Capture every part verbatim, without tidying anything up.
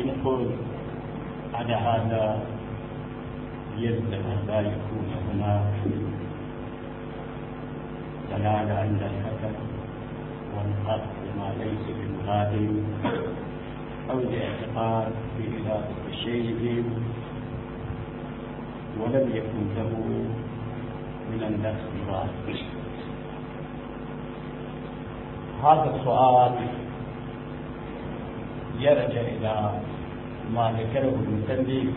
نقول على هذا يلزم لا يكون هناك دلالة عند الحكم والقصد ما ليس بمراد أو الاعتقاد بإرادة شيء ولم يكن له من النفس مراد. هذا السؤال يرجع إلى ما ذكره المسلم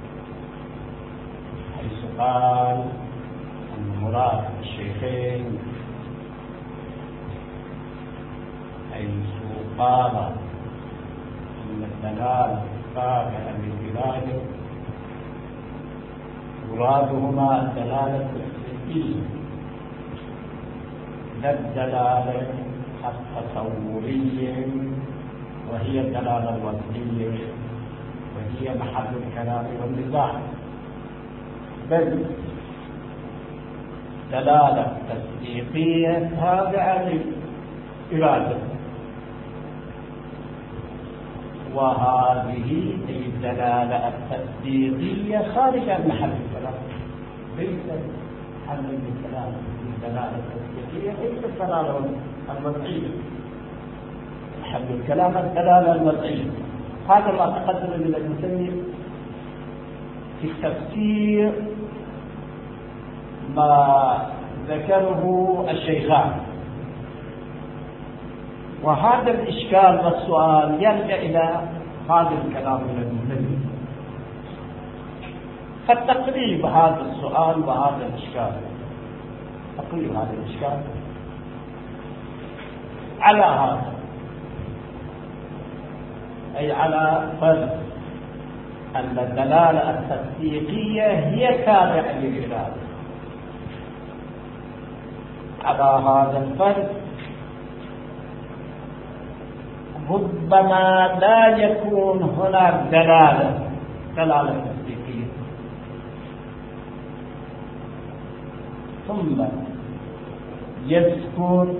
حيث قال أن مراد الشيخين حيث قال أن الدلالة تابعة للإرادة مرادهما الدلالة التسليمية لا الدلالة التصورية وهي الدلالة الوضعية وهي محل الكلام والنزاع، بل دلالة تصديقية تابعة للإرادة، وهذه الدلالة التصديقية خارج عن محل الكلام، ليست محل الكلام. الدلالة التصديقية ليست الدلالة الوضعية، محل الكلام الدلالة الوضعية. هذا ما تقدم من المسلم في التفسير ما ذكره الشيخان، وهذا الإشكال والسؤال يرجع إلى هذا الكلام من المسلم. فالتقريب هذا السؤال وهذا الإشكال، تقريب هذا الإشكال على هذا، أي على فرض أن الدلالة التصديقية هي تابعة للإرادة. على هذا الفرض ربما لا يكون هناك دلالة دلالة تصديقية، ثم يذكر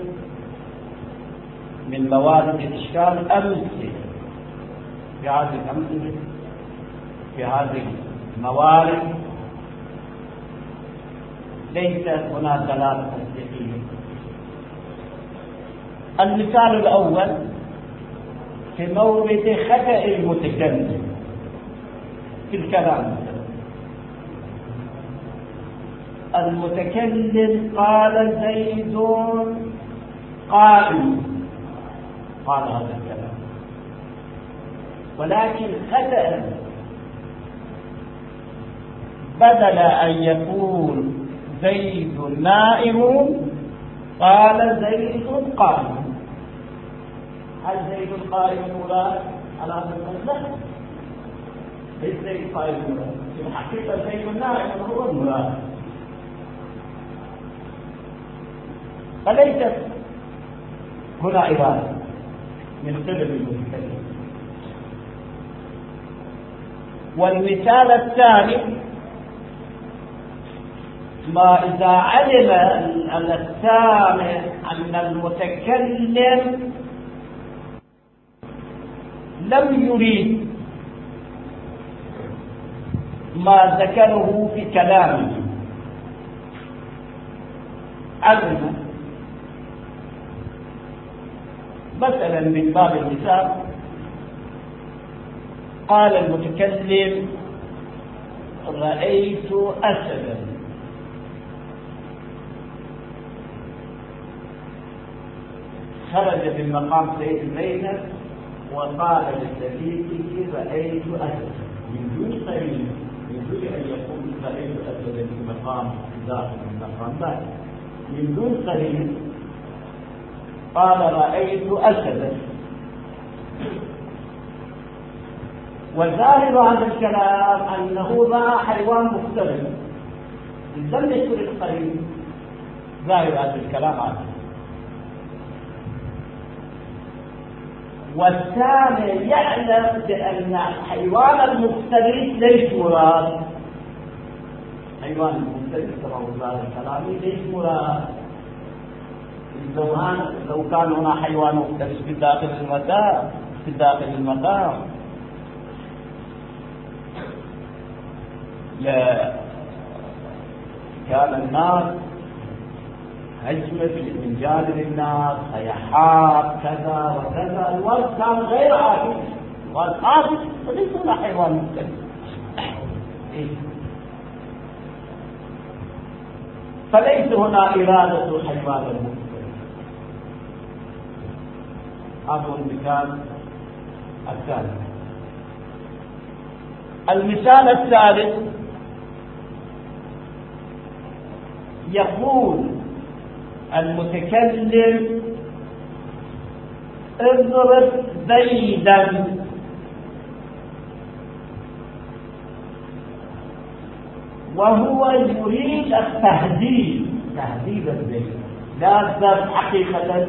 من موارد الإشكال أمثلة في هذه الأمثلة في هذه الموارد ليس هناك دلالة تصديقية. المثال الأول في مورد خطأ المتكلم في الكلام. المتكلم قال زيد قائم، قال هذا الكلام، ولكن خطأ بدل أن يقول زيد نائم قال زيد قائم. هل زيد قائم مراد على هذا المثل؟ ليس زيد قائم مراد، في الحقيقة زيد نائم هو المراد، فليست هنا إرادة من قبل المتكلم. والمثال الثاني ما إذا علم السامع أن المتكلم لم يريد ما ذكره في كلامه، علم مثلا من باب المثال قال المتكلم رأيت أسدا، خرج من مقام سيد زينب وقال لصديقه رأيت أسدا من دون قرين، من دون أن يقول رأيت أسدا في مقام داخل المقام، لا، من دون قرين قال رأيت أسدا. وظاهر هذا الكلام أنه رأى حيوان مختلف، لم يذكر القرين. ظاهر هذا الكلام هذا. والثاني يعلم بأن الحيوان المختلف ليس مراد، حيوان المختلف كما هو ظاهر الكلام ليس مراد. لو كان هنا حيوان مختلف في داخل المتاع في داخل المتاع كان الناس هجمت من جانب الناس صيحات كذا وكذا. الولد كان غير عادي، الولد عادي وليس له حيوان مختلف. فليس هنا إرادة الحيوان المختلف. هذا هو المثال الثالث. المثال الثالث يقول المتكلم اضرب زيدا، وهو يريد التهديد، تهديد الزيد، لا الضرب حقيقة.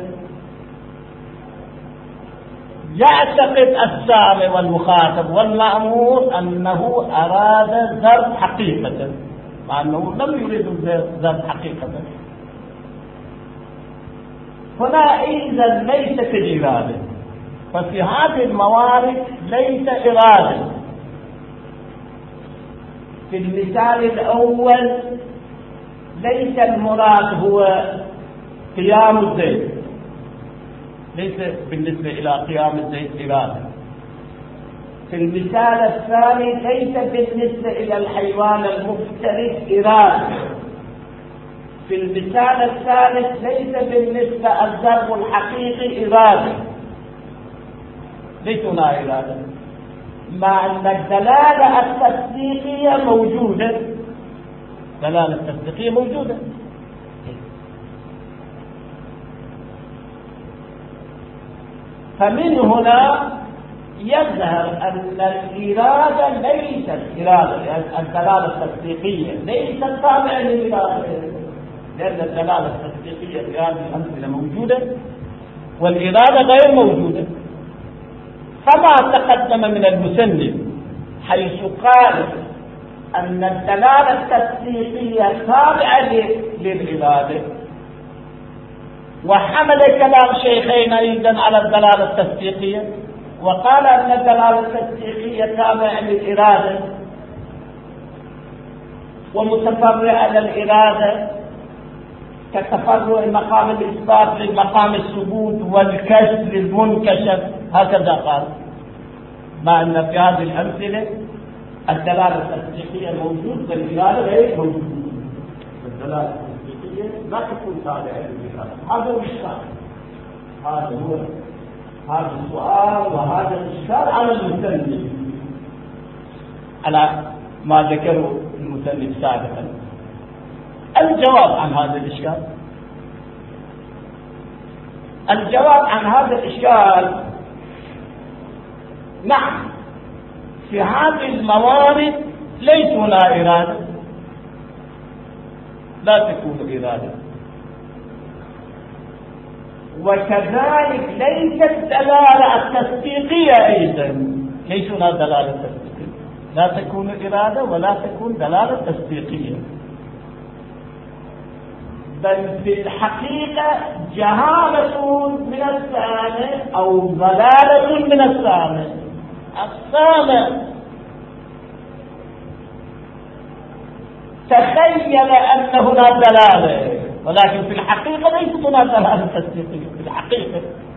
يعتقد السامع والمخاطب والمأمور أنه أراد ضرب حقيقة، مع أنه لم يريد ضرب حقيقة. هنا إذا ليست الإرادة، ففي هذه الموارد ليس إرادة. في المثال الأول ليس المراد هو قيام الزيت، ليس بالنسبة إلى قيام الزيت إرادة. في المثال الثاني ليس بالنسبة إلى الحيوان المفترس إرادة. في المثال الثالث ليس بالنسبة الضرب الحقيقي إرادة، ليس هنا إرادة، مع أن الدلالة التصديقية موجودة. الدلالة التصديقية موجودة. فمن هنا يظهر أن الإرادة ليست إرادة، يعني الدلالة التصديقية ليست تابعة للإرادة، لأن الدلالة التصديقية في هذه الأمثلة موجودة والإرادة غير موجودة. فما تقدم من المسلم حيث قال أن الدلالة التصديقية تابعة للإرادة، وحمل كلام شيخين أيضا على الدلالة التصديقية، وقال أن الدلالة التصديقية تابعة للإرادة ومتفرعة للإرادة، كتفرع مقام الإثبات للمقام الثبوت والكشف للمنكشف، هكذا قال. مع أن في هذه الأمثلة الدلالة التصديقية موجود والإرادة غير موجود. الدلالة التصديقية لا تكون تابعة للإرادة. هذا هو الإشكال، هذا هو هذا السؤال وهذا الإشكال على المسلم، على ما ذكره المسلم سابقا. الجواب عن هذا الإشكال، الجواب عن هذا الإشكال نعم، في هذه الموارد ليس هنا إرادة، لا تكون إرادة. وكذلك ليست دلالة التصديقية أيضا، ليس هنا دلالة تصديقية، لا تكون إرادة ولا تكون دلالة تصديقية، بل في الحقيقة جهالة من السامع أو ضلالة من السامع. السامع تخيل أن هنا دلالة، ولكن في الحقيقة ليست هنا دلالة تصديقية في الحقيقة،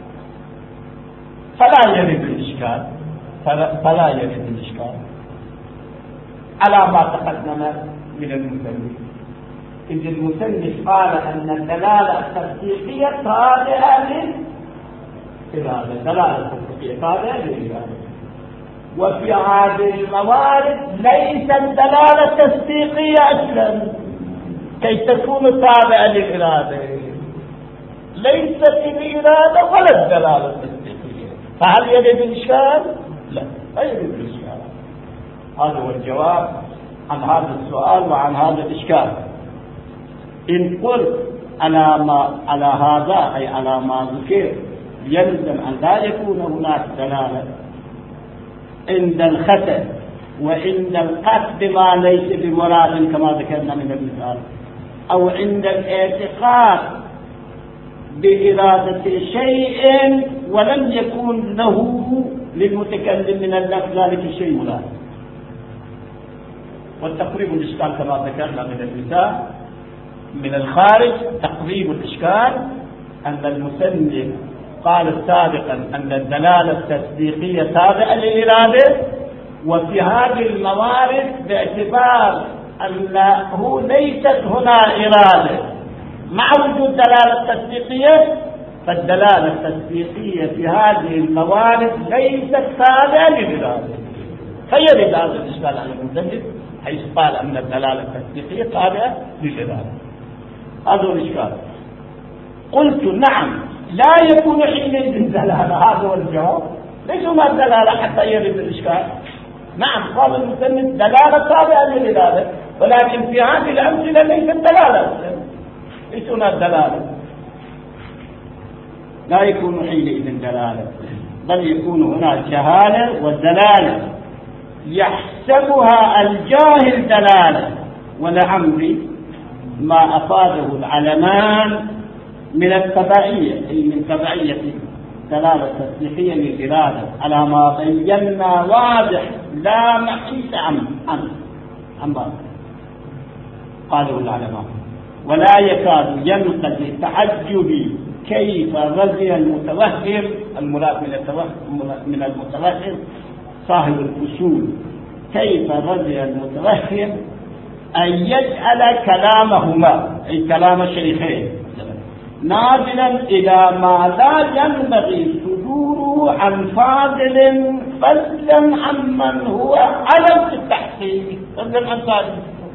فلا يرد الإشكال، فلا يرد الإشكال على ما تقدم من المسلم. إذ المسلم قال أن الدلالة التصديقية تابعة للإرادة، الدلالة التصديقية تابعة للإرادة. وفي هذه الموارد ليست الدلالة التصديقية أصلا كي تكون تابعة للإرادة، ليست الإرادة ولا الدلالة التصديقية. فهل يرد الإشكال؟ لا، لا يرد الإشكال. هذا هو الجواب عن هذا السؤال وعن هذا الإشكال. إن قلت على ما على هذا أي على ما ذكر يلزم أن لا يكون هناك دلالة عند الخطأ وعند القصد ما ليس بمراد كما ذكرنا من المثال، أو عند الاعتقاد بإرادة شيء ولم يكن له للمتكلم من اللفظ ذلك الشيء مراد. والتقريب الإشكال كما ذكرنا من المثال من الخارج تقريب الإشكال أن المسلم قال سابقا أن الدلالة التصديقية تابعة للإرادة، وفي هذه الموارد باعتبار أنه ليست هنا إرادة مع وجود دلالة تصديقية، فالدلالة التصديقية في هذه الموارد ليست تابعة للإرادة، فيرد هذا الإشكال على المسلم حيث قال أن الدلالة التصديقية تابعة للإرادة. هذا الإشكال. قلت نعم لا يكون حينئذ دلالة، هذا هو الجواب. ليس ما الدلالة حتى يرد الإشكال. نعم قال المسلم دلالة تابعة للإرادة، ولكن في هذه الأمثلة ليست دلالة، ليس هنا الدلالة، لا يكون حينئذ دلالة، بل يكون هنا جهالة والدلالة يحسبها الجاهل دلالة. ولعمري ما أفاده العلمان من التبعية، أي من تبعية دلالة تصديقية للإرادة على ما بينا واضح لا محيص عنه عنه عنه قالوا العلماء. ولا يكاد ينقضي تعجبي كيف رضي المتوهم، المراد من التوهم من المتوهم صاحب الفصول، كيف رضي المتوهم أن يجعل كلامهما أي كلام الشيخين نازلا إلى ما لا ينبغي صدوره عن فاضل فضلا عمن هو علم في التحقيق، فضلا عن فاضل.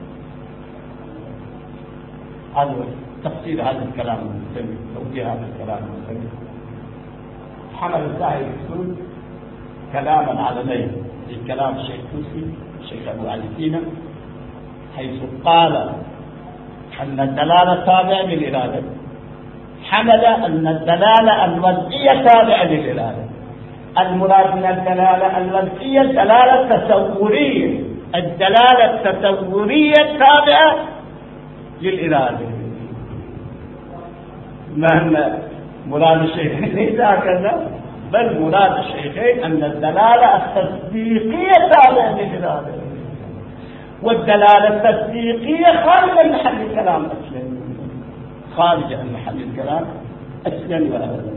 هذا تفسير هذا الكلام المسلم، توجيه هذا الكلام المسلم. حمل صاحب الفصول كلام العالمين في كلام الشيخ توسي الشيخ أبو علي سينا، حيث قال أن الدلالة تابعة للإرادة، حمل أن الدلالة الوضعية تابعة للإرادة. المراد من الدلالة الوضعية الدلالة التصورية، الدلالة التصورية تابعة للإرادة. ما مراد الشيخين ليس هكذا، بل مراد الشيخين أن الدلالة التصديقية تابعة للإرادة، والدلالة التصديقية خارج عن محل الكلام أصلا، خارج عن محل الكلام أصلا وأبدا.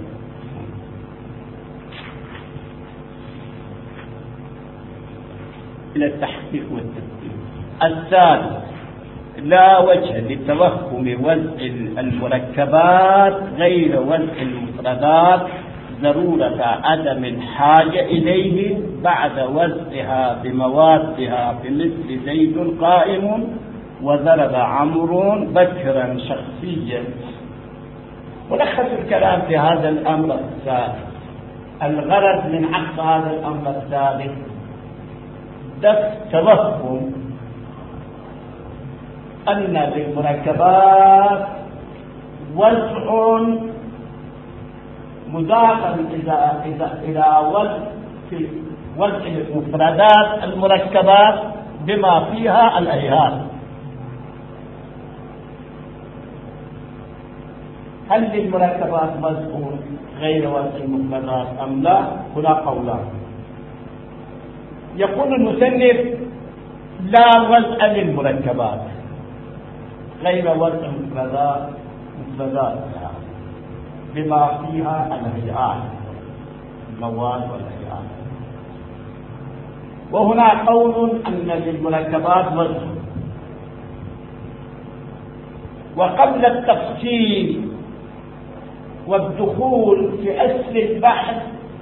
إلى التحقيق والتدقيق. الثالث لا وجه لتوهم وزع المركبات غير وزع المفردات ضرورة عدم الحاجة إليه بعد وزعها بموادها بمثل زيد قائم وضرب عمرو بكرا شخصيا. ولخص الكلام في هذا الأمر الثالث. الغرض من عقد هذا الأمر الثالث دفع توهم أن للمركبات وزع مضافا إذا إذا إلى وزع في وزع مفردات المركبات بما فيها الأيهات. هل للمركبات وزع غير وزع المفردات أم لا؟ هنا قولان. يقول المصنف لا وزع للمركبات غير وزع مفردات مفردات بما فيها الهيئات، المواد والهيئات. وهنا قول أن للمركبات وزع. وقبل التفصيل والدخول في أصل البحث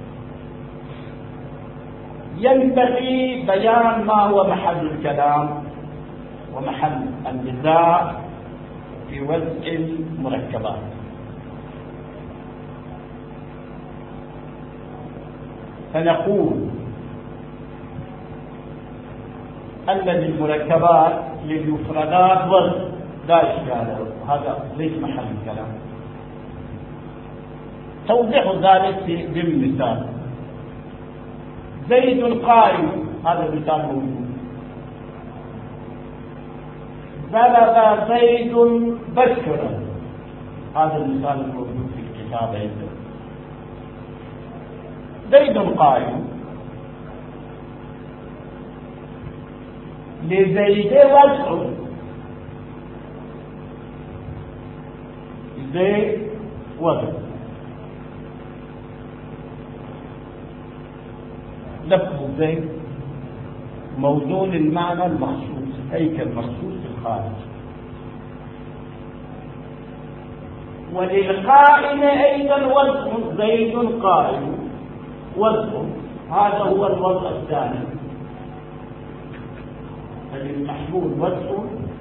ينبغي بيان ما هو محل الكلام ومحل النزاع في وزع المركبات. فنقول أن للمركبات للمفردات وزع لا إشكال، هذا ليس محل الكلام. توضيح ذلك بالمثال. زيد قائم، هذا المثال موجود. ضرب زيد بكرا، هذا المثال الموجود في الكتاب عندنا. زيد قائم، لزيد وزع، زيد وزع، لفظ زيد موزون المعنى المخصوص، هيكل مخصوص في الخارج. وللقائم أيضا وزع، زيد قائم وزع، هذا هو الوضع الثاني. فللمحمول وزع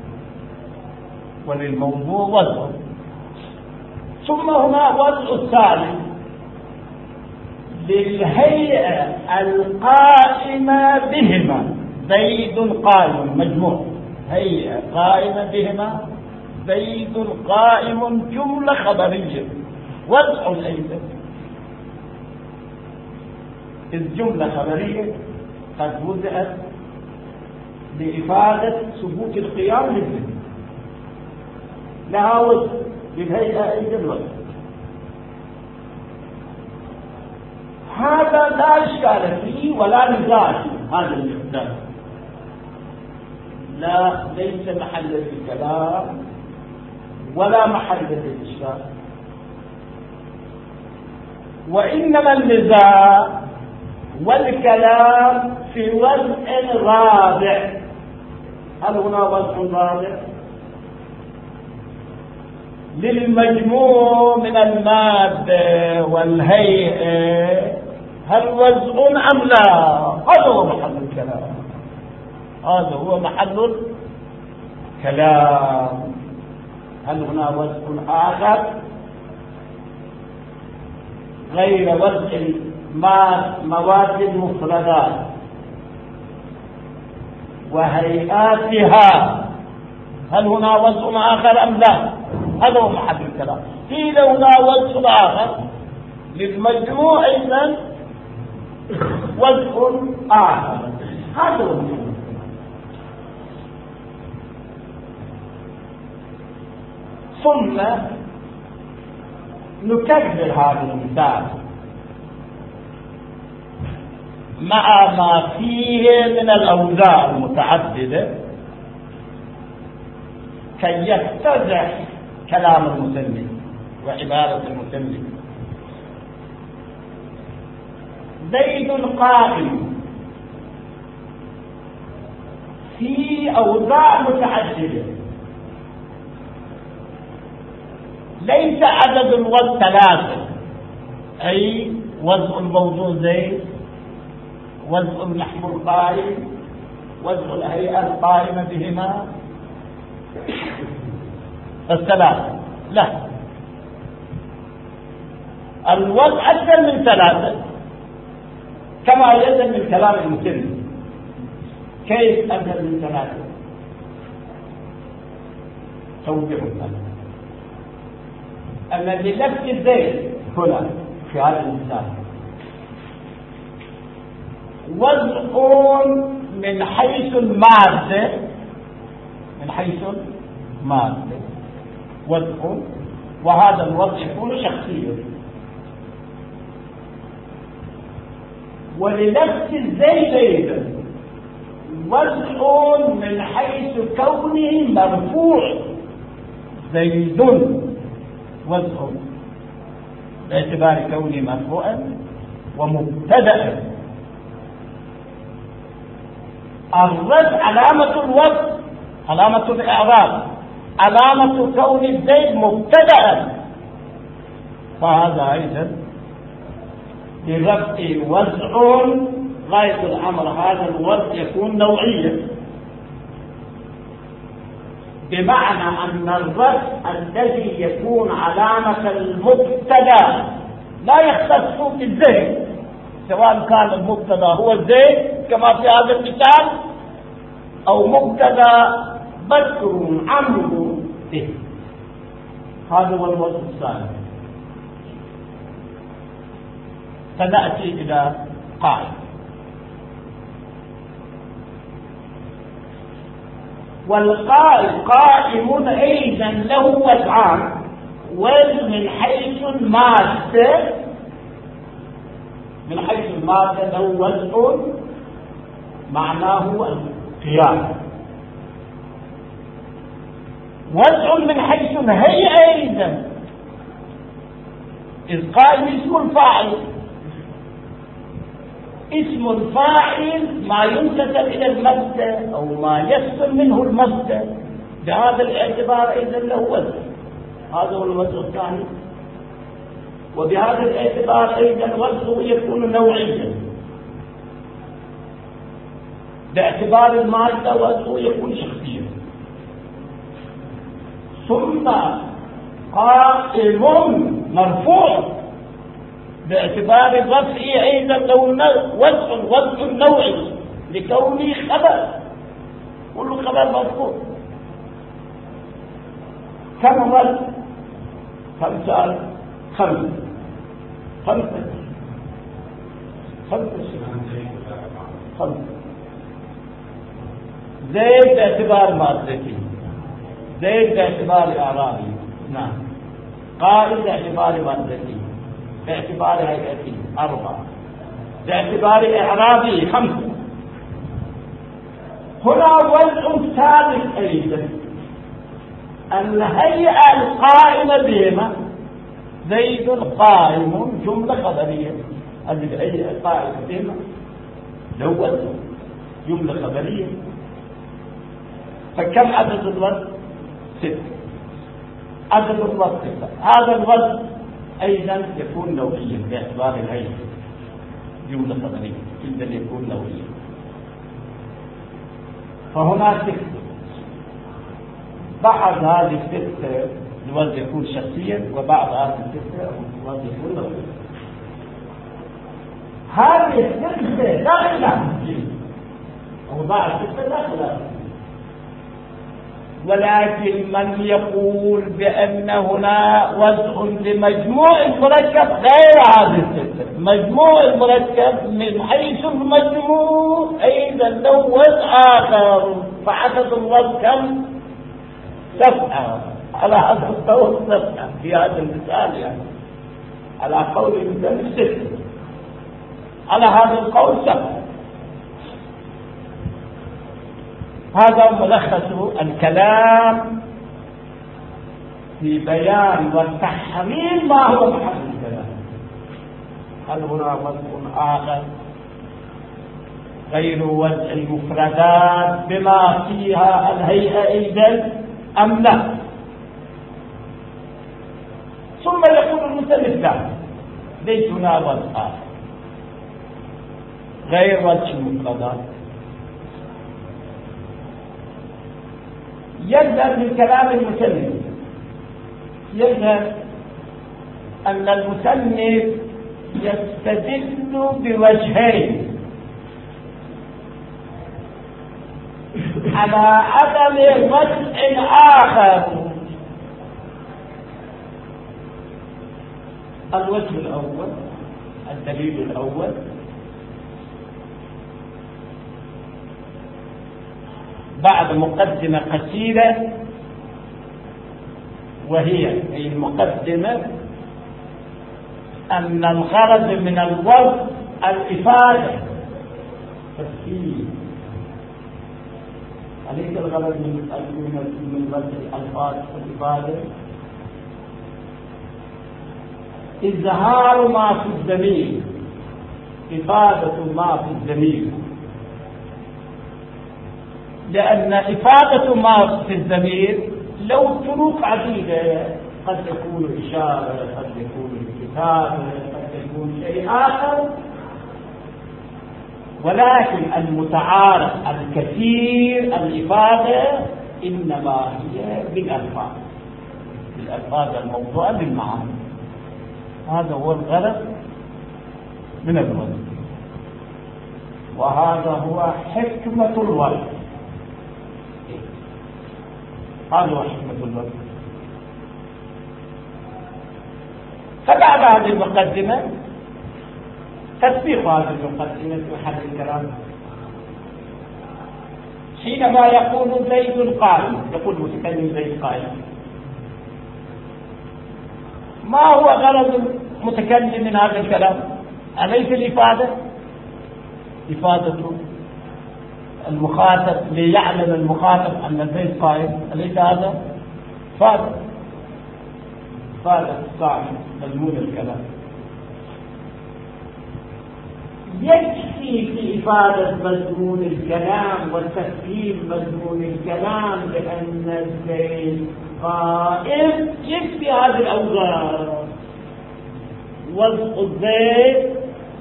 وللموضوع وزع. ثم هنا وزع الثالث للهيئة القائمة بهما، زيد قائم مجموع، هيئة قائمة بهما زيد قائم، جملة خبرية وزع أيضا، الجملة خبرية قد وضعت لإفادة ثبوت القيام للذهن، لها وزع، للهيئة أيضا وزع. هذا لا إشكال فيه ولا نزاع، هذا الاختلاف لا ليس محل للكلام ولا محل للإشكال، وإنما النزاع والكلام في وزع رابع. هل هنا وزع رابع للمجموع من المادة والهيئة؟ هل وزع أم لا؟ هذا هو محل الكلام، هذا هو محل الكلام. هل هنا وزع آخر غير وزع مواد المفردات وهيئاتها؟ هل هنا وزع آخر أم لا؟ هذا هو محل الكلام. قيل هنا وزع آخر للمجموع أيضا وزع آخر، هذا هو محل. ثم نكرر هذا المثال مع ما فيه من الأوزاع المتعددة كي يتضح كلام المسلم وعبارة المسلم. زيد قائم في أوزاع متعددة، ليس عدد الوزن ثلاثة، أي وزن الموضوع زيد، وزن المحمول قائم، وزن الهيئة القائمة بهما الثلاثة، لا، الوزن أكثر من ثلاثة كما يلزم من كلام المسلم. كيف أكثر من ثلاثة؟ توضيح ثلاثة أن لنفس الزيت هنا في هذا المثال وزع من حيث المادة، من حيث المادة وزع، وهذا الوضع يكون شخصيا. ولنفس الزيت أيضا وزع من حيث كونه مرفوع، زيد وزع باعتبار كونه مرفوعا ومبتدأ. الرفع علامة الوزع، علامة الإعراب، علامة كون الزيد مبتدأ، فهذا أيضا لرفع وزع غاية الأمر. هذا الوزع يكون نوعيا، بمعنى أن الرفع الذي يكون علامة المبتدأ لا يختص بالزيد، سواء كان المبتدأ هو الزيد كما في هذا المثال أو مبتدأ بكر عمرو به. هذا هو الوزع الثاني. فنأتي إلى قائم. والقائم قائم أيضا له وزعان، وزن من حيث المادة، من حيث المادة له وزع معناه القيام وضع من حيث الهيئة أيضا، إذ قائم اسم الفاعل. اسم الفاعل ما ينتسب إلى المبدأ أو ما يسلم منه المبدأ، بهذا الاعتبار أيضا له وزن. هذا هو الوزن الثاني. وبهذا الاعتبار أيضا وزنه يكون نوعيا، باعتبار المادة وزنه يكون شخصيا. ثم قائم مرفوع، باعتبار الرفع أيضا له وزن وزن نوعي لكونه خبر، كل خبر مرفوع. كم وزن؟ كم سؤال؟ خمسة خمسة خمسة خمسة. زيد باعتبار مادتي، زيد باعتبار إعرابي، نعم. قائد باعتبار مادتي، باعتبار هيئتي أربعة، باعتبار إعرابي خمسة. هنا وضع ثالث أيضا، الهيئة القائمة بهما. زيد قائم جملة خبرية، الهيئة القائمة بهما لو جملة خبرية. فكم عدد الوزن؟ ستة. عدد الوزن ستة. هذا الوزن أيضا يكون نوعيا باعتبار الهيئة، جملة خبرية إذا يكون نوعيا. فهنا ستة. بعض هذه الستة الوزن يكون شخصيا، وبعض هذه الستة الوزن يكون نوعيا. هذه الستة لا خلاف فيه، أوضاع الستة لا خلاف فيه. ولكن من يقول بأن هنا وضع لمجموع المركب غير هذه الستة، مجموع المركب من حيث المجموع أيضا له وضع آخر، فعدد الوضع كم؟ سبعة، على هذا القول سبعة في هذا المثال، يعني على قول المثال ستة، على هذا القول سبعة. هذا ملخص الكلام في بيان والتحرير ما هو محل الكلام. هل هنا وضع آخر غير وضع المفردات بما فيها الهيئة أيضا أم لا؟ ثم يقول المثلث لا، ليس هنا وضع آخر غير وضع المفردات. يظهر من كلام المصنف، يظهر أن المصنف يستدل بوجهين على عدم وضع آخر. الوجه الأول، الدليل الأول، بعد مقدمة قصيرة، وهي أي المقدمة أن الغرض من الوضع الإفادة، تفسير، أليس الغرض من من وضع الألفاظ الإفادة؟ إظهار ما في الضمير، إفادة ما في الضمير، لأن إفادة ما في الضمير له طرق عديدة، قد يكون إشارة، قد يكون كتابة، قد يكون شيء آخر، ولكن المتعارف الكثير الإفادة إنما هي بالألفاظ، بالألفاظ الموضوعة بالمعاني. هذا هو الغرض من الوضع، وهذا هو حكمة الوضع. هذا هو حكمة الوضع. فبعد هذه المقدمة تسبيق هذه المقدمة في حد الكلام. حينما يقول زيد قائم، يقول متكلم زيد قائم، ما هو غرض المتكلم من هذا الكلام؟ أليس الإفادة؟ إفادة المخاطب ليعلم المخاطب أن زيد قائم، أليس هذا؟ فاضل فاضل صعب مضمون الكلام. يكفي في إفادة مضمون الكلام وتفهيم مضمون الكلام لأن الزيت قائم، يكفي هذه الأوزار: وضع الزيت،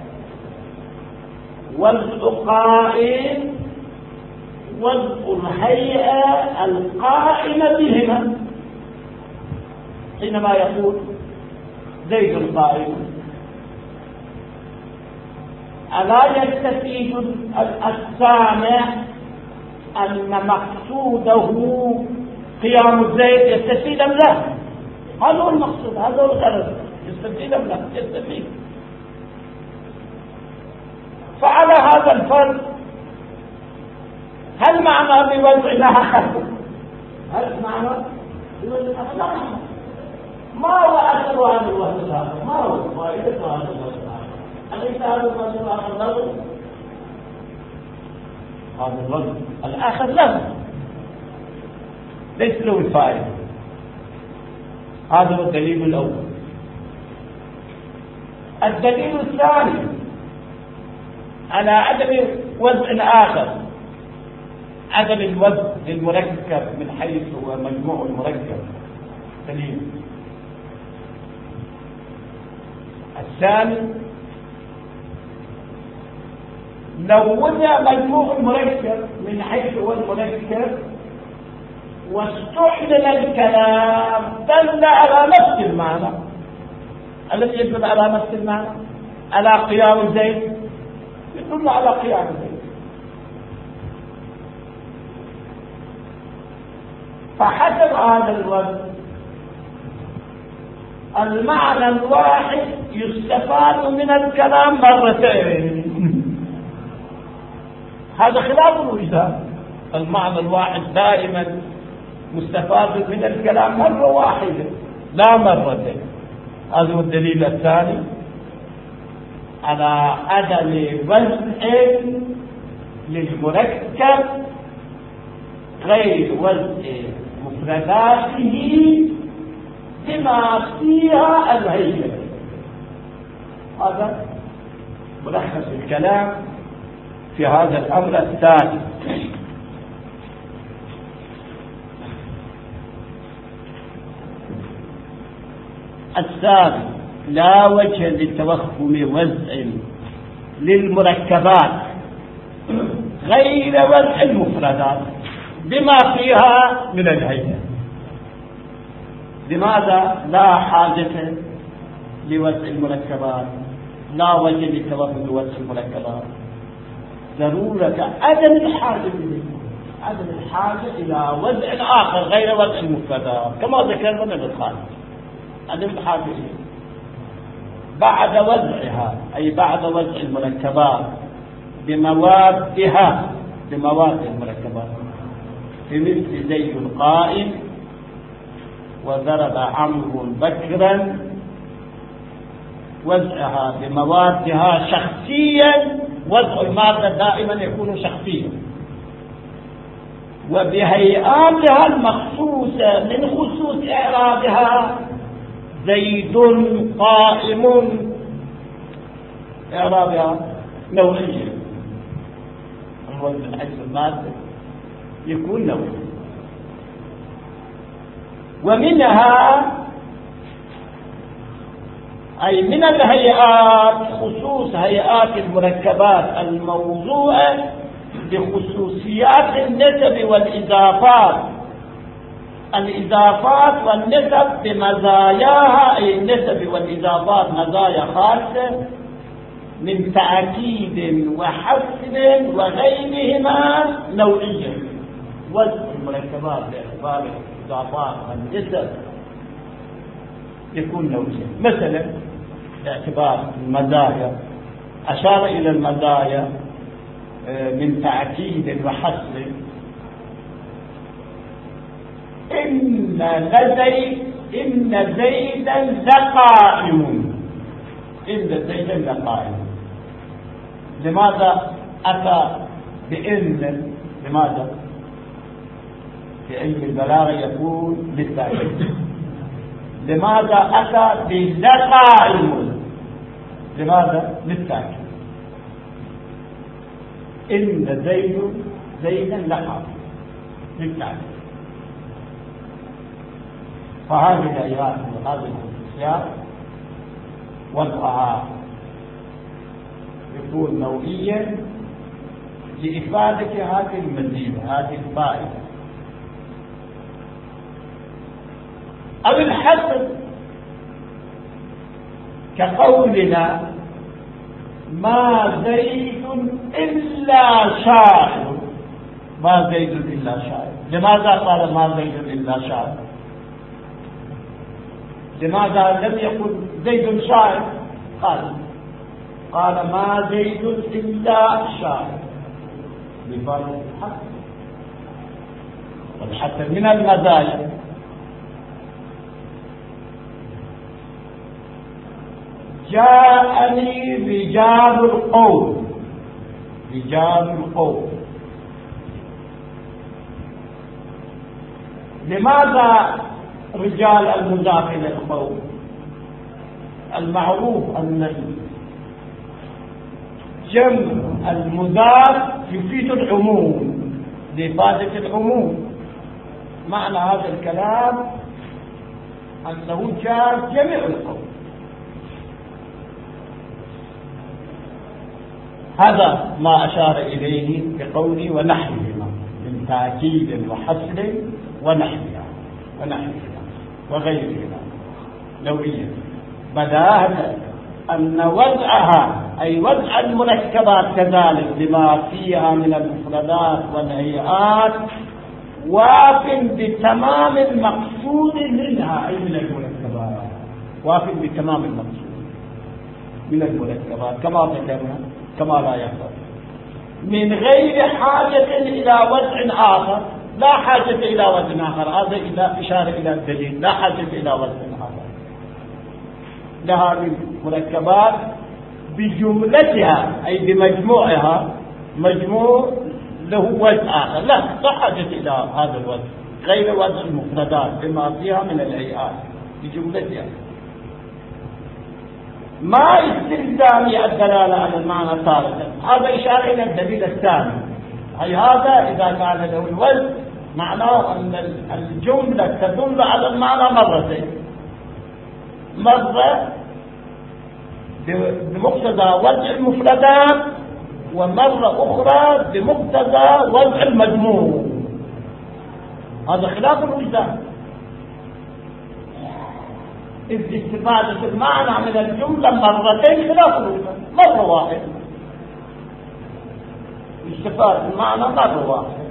وضع قائم، وضع الهيئة القائمة بهما. حينما يقول زيد قائم، ألا يستفيد السامع أن مقصوده قيام الزيد؟ يستفيد أم لا؟ هذا هو المقصود، هذا هو الغرض. يستفيد أم لا؟ يستفيد. فعلى هذا الفرق هل معنى بوضع الآخر؟ هل معنى بوضع الآخر؟ لا معنى. ما هو أثر هذا الوضع الآخر؟ ما هو فائدة هذا الوضع الآخر؟ أليس هذا الوضع الآخر له؟ هذا الوضع الآخر له، ليس له الفائدة. هذا هو الدليل الأول. الدليل الثاني على عدم وضع آخر، عدم الوضع للمركب من حيث هو مجموع المركب. دليل الثاني: لو وضع مجموع المركب من حيث هو المركب واستعمل الكلام دل على نفس المعنى الذي يدل على نفس المعنى، على قيام الزيت، يدل على قيام الزيت. فحسب هذا الوضع المعنى الواحد يستفاد من الكلام مرتين. هذا خلاف الوجدان. المعنى الواحد دائما مستفاد من الكلام مرة واحدة لا مرتين. هذا هو الدليل الثاني على عدم وضع للمركب غير وضع مفرداته بما فيها الهيئة. هذا ملخص الكلام في هذا الأمر الثاني. الثالث: لا وجه للتوهم وضع للمركبات غير وضع المفردات بما فيها من الهيئة. لماذا لا حاجة لوضع المركبات؟ لا وجه للتوهم وضع المركبات، ضرورة عدم الحاجة إليه، عدم الحاجة إلى وضع آخر غير وضع المفردات كما ذكرنا من الخارج. عدم الحاجة إليه بعد وضعها، أي بعد وضع المركبات بموادها، بمواد المركبات، في مثل زيد قائم وضرب عمرو بكرا، وضعها بموادها شخصيا. وضع المادة دائما يكون شخصيا، وبهيئاتها المخصوصة من خصوص إعرابها. زيد قائم، إعرابها نوعية، الوضع من حيث المادة يكون نوعي. ومنها أي من الهيئات خصوص هيئات المركبات الموضوعة بخصوصيات النسب والإضافات. الإضافات والنسب بمزاياها، أي النسب والإضافات مزايا خاصة من تأكيد وحسن وغيرهما نوعية. وضع المركبات باعتبار الإضافات والنسب يكون نوعيا. مثلا باعتبار المزايا أشار إلى المزايا من تأكيد وحسن: إن لزيد إن زيدا لقائم، إن زيدا لقائم. لماذا أتى بإن؟ لماذا؟ في علم البلاغة يقول بالتأكيد. لماذا أتى بلقائم؟ لماذا؟ بالتأكيد. إن زيد زيدا لقى بالتأكيد. فهذه الآيات وهذه الخصوصيات وضعها يكون نوعيا لإفادة هذه المزية، هذه الفائدة، أو الحسن كقولنا ما زيد إلا شاعر، ما زيد إلا شاعر. لماذا قال ما زيد إلا شاعر؟ لماذا لم يقل زيد شاعر؟ قال قال ما زيد إلا شاعر بفضل الحسن. والحسن من المزايا. جاءني رجال القوم، رجال القوم. لماذا رجال المضاف إلى القوم؟ المعروف أن جمع المضاف يفيد العموم لإفادة العموم. معنى هذا الكلام أنه جاء جميع القوم. هذا ما أشار إليه بقولي ونحوهما من تأكيد وحصر ونحوها ونحوها وغيرها نوعيا. بداهة أن وضعها أي وضع المركبات كذلك بما فيها من المفردات والهيئات واف بتمام المقصود منها، أي من المركبات، واف بتمام المقصود من المركبات كما ذكرنا، كما لا يحصل من غير حاجة إلى وضع آخر. لا حاجة إلى وضع آخر، هذا إذا إشارة إلى الدليل. لا حاجة إلى وضع آخر لها من مركبات بجملتها أي بمجموعها، مجموع له وضع آخر. لا لا حاجة إلى هذا الوضع غير وضع المفردات بما فيها من الهيئات بجملتها. ما استلزامي الدلالة على المعنى تارة، هذا إشارة إلى الدليل الثاني. أي هذا إذا كان له الوزن معناه أن الجملة تدل على المعنى مرتين، مرة بمقتضى وضع المفردات ومرة أخرى بمقتضى وضع المجموع. هذا خلاف الوجدان، إذ استفادة المعنى من الجملة مرتين خلاف الوجدان. مرة واحدة استفادة المعنى مرة واحدة،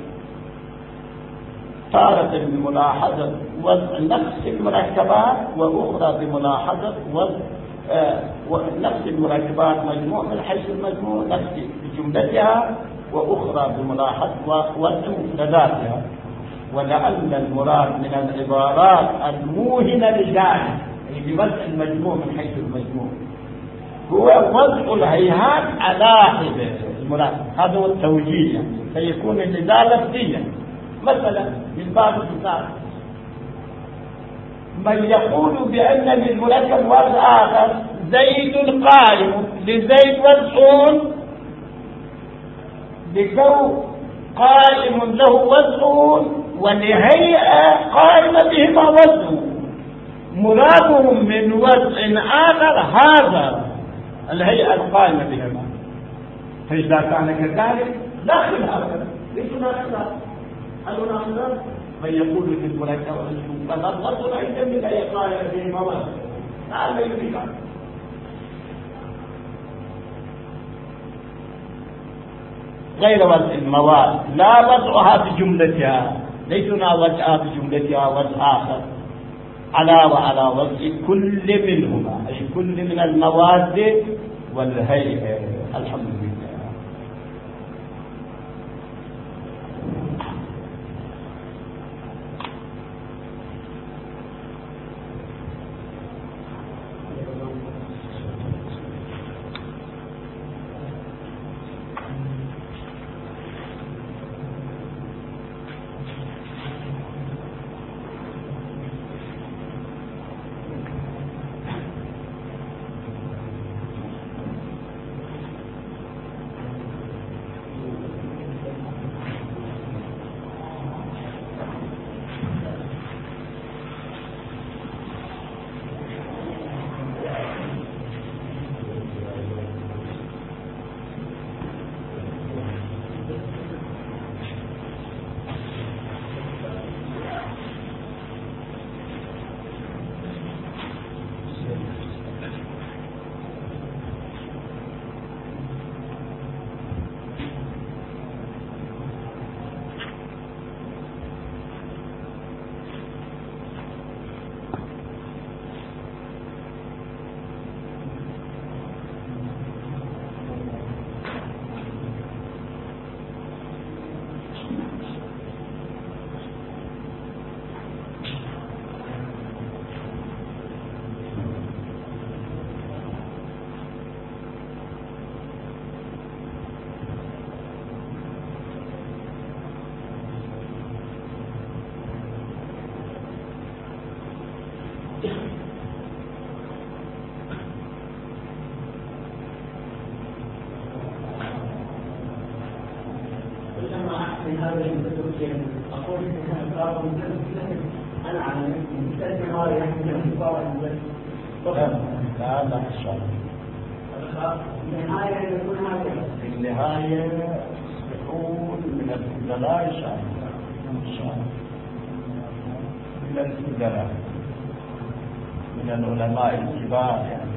تارة بملاحظة وضع نفس المركبات وأخرى بملاحظة وضع آه نفس المركبات مجموع من حيث المجموع نفس بجملتها، وأخرى بملاحظة وضع مفرداتها. ولعل المراد من العبارات الموهنة لذلك أي بوضع المجموع من حيث المجموع هو وضع الهيئات على حدة المراد. هذا هو التوجيه، يعني سيكون النداء لفظيا. مثلا من باب المثال من يقول بأن للمركب وضع آخر زيد قائم، لزيد وضع لزو قائم له وضع ولهيئة قائمة بهما وضع، مرادهم من وضع آخر هذا الهيئة القائمة بهما. فإذا كان كذلك لا خلاف، ليس لا خلاف. هل هنا خلاف؟ من يقول في المركب فنظرت أيضا من الهيئة قائمة بهما وضع، هذا يريد غير وضع المواد، لا وضعها بجملتها، ليس وضعها بجملتها وضع آخر، على وعلى وضع كل منهما أي كل من المواد والهيئة. الحمد لله. في هذا المدرسة أقول أنا على مستشفى هذا يحمل الكبار لا لا إن شاء الله. النهاية يكون هكذا. في النهاية يصبحون من الفضلاء إن شاء الله. إن شاء الله من الفضلاء من العلماء الكبار يعني.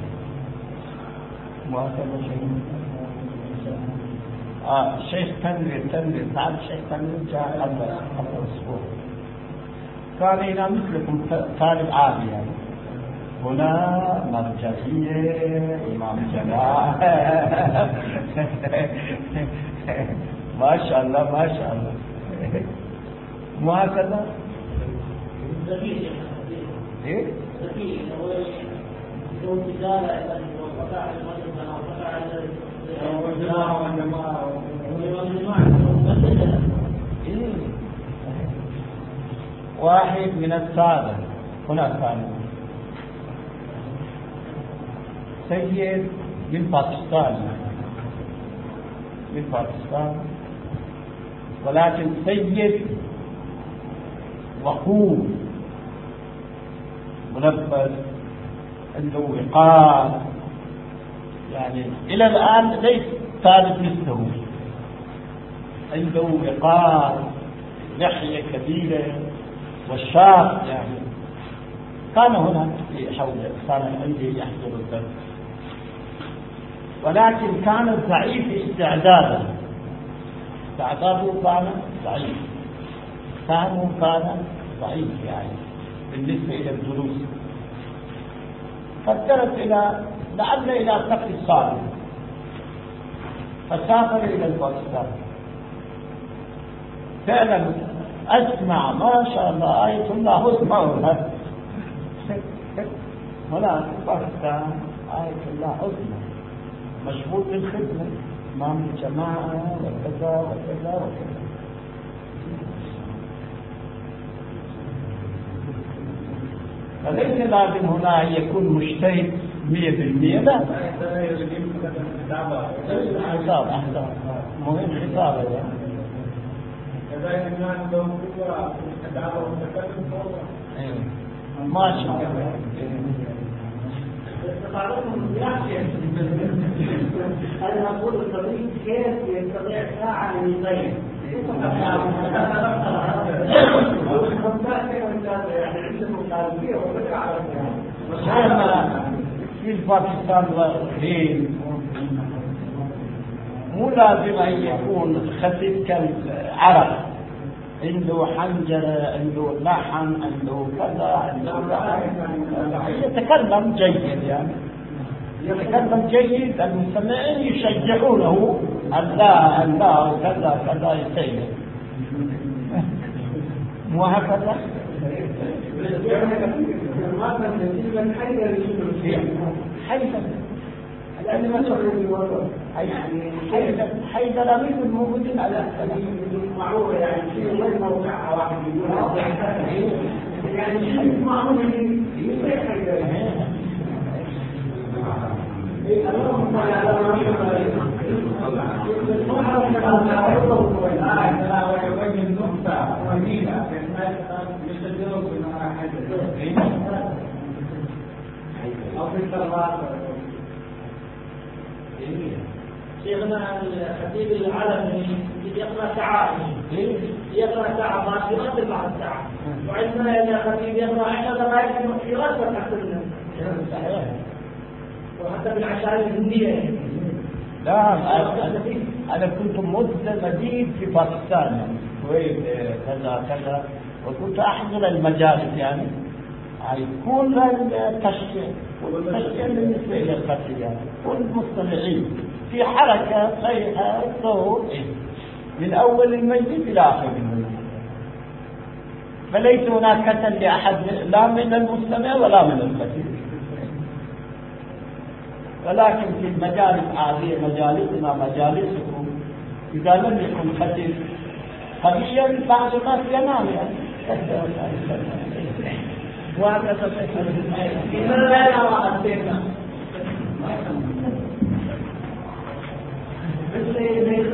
وهكذا شيء. آه شيخ تنوير تنوير تعرف شيخ تنوير جاء قبل قبل أسبوع. كان هنا مثلكم طالب عادي يعني. هنا مرجعية إمام جماعة ما شاء الله ما شاء الله. وهكذا. إيه؟ واحد من السادة هنا ثاني سيد من باكستان من باكستان ولكن سيد وقور منبذ عنده وقار يعني إلى الآن ليس ثابت مثله. عنده وقار لحية كبيرة والشاب يعني. كان هنا في حوله كان عندي يحضر الدرس ولكن كان ضعيف استعدادا. استعداده كان ضعيف. فهمه كان ضعيف يعني بالنسبة إلى الدروس. فدرس إلى لعل إلى سقف الصالح فسافر إلى باكستان. فعلا أسمع ما شاء الله آية الله أسمعها هنا في باكستان آية الله أسمع مشغول بالخدمة إمام الجماعة وكذا وكذا وكذا. فليس لازم هنا يكون مجتهد مية بالمية. لا حساب أحسن مهم حسابه يعني. كذلك الناس لهم قوة الدعوة والتكلم فوق. ما شاء الله. أنا أقول الطبيب كيف يستطيع ساعة من يطير. في باكستان والهند مو لازم أن يكون خفيف كالعرب. عنده حنجرة عنده لحن عنده كذا عنده يتكلم جيد يعني يتكلم جيد. المستمعين يشجعونه الله الله وكذا كذا يسير وهكذا. حيث حيث حيث رميز الموجودين على معروفة يعني في غير موقعها واحد يقول يعني حيث معروفة اللهم صل على شيخنا الخطيب العالمي يقرأ ساعات يقرأ ساعة باقي غير بعد ساعة وعندنا إذا خطيب يقرأ عشر دقائق في غير تحت الناس وحتى بالعشائر الهندية. لا أنا كنت مدة مديد في باكستان يعني كويت كذا كذا وكنت أحضر المجالس يعني كل التشجيع والتشجيع بالنسبة إلى القتل يعني والمستمعين في حركة صيحة صوت من أول المجلس إلى آخر المجلس. فليس هناك قتل لأحد لا من المستمع ولا من القتل. ولكن في المجالس عادية مجالسنا مجالسكم إذا لم يكن قتل قليلا بعض الناس ينام يعني وهكذا لماذا لا رأيتنا مثل